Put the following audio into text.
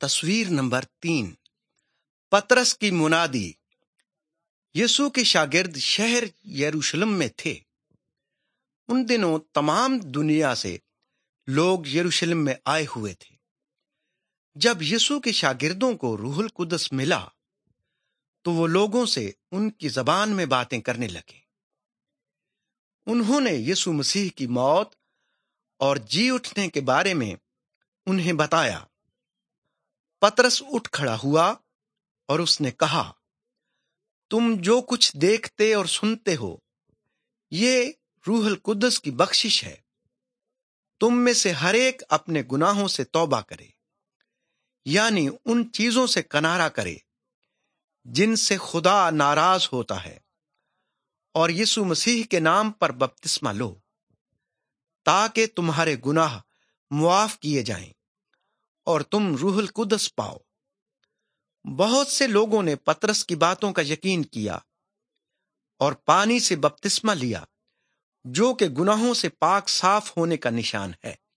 تصویر نمبر 3، پطرس کی منادی۔ یسوع کے شاگرد شہر یروشلم میں تھے۔ ان دنوں تمام دنیا سے لوگ یروشلم میں آئے ہوئے تھے۔ جب یسوع کے شاگردوں کو روح القدس ملا تو وہ لوگوں سے ان کی زبان میں باتیں کرنے لگے۔ انہوں نے یسوع مسیح کی موت اور جی اٹھنے کے بارے میں انہیں بتایا۔ پطرس اٹھ کھڑا ہوا اور اس نے کہا، تم جو کچھ دیکھتے اور سنتے ہو یہ روح القدس کی بخشش ہے۔ تم میں سے ہر ایک اپنے گناہوں سے توبہ کرے، یعنی ان چیزوں سے کنارہ کرے جن سے خدا ناراض ہوتا ہے، اور یسوع مسیح کے نام پر بپتسمہ لو تاکہ تمہارے گناہ معاف کیے جائیں اور تم روح القدس پاؤ۔ بہت سے لوگوں نے پطرس کی باتوں کا یقین کیا اور پانی سے بپتسمہ لیا، جو کہ گناہوں سے پاک صاف ہونے کا نشان ہے۔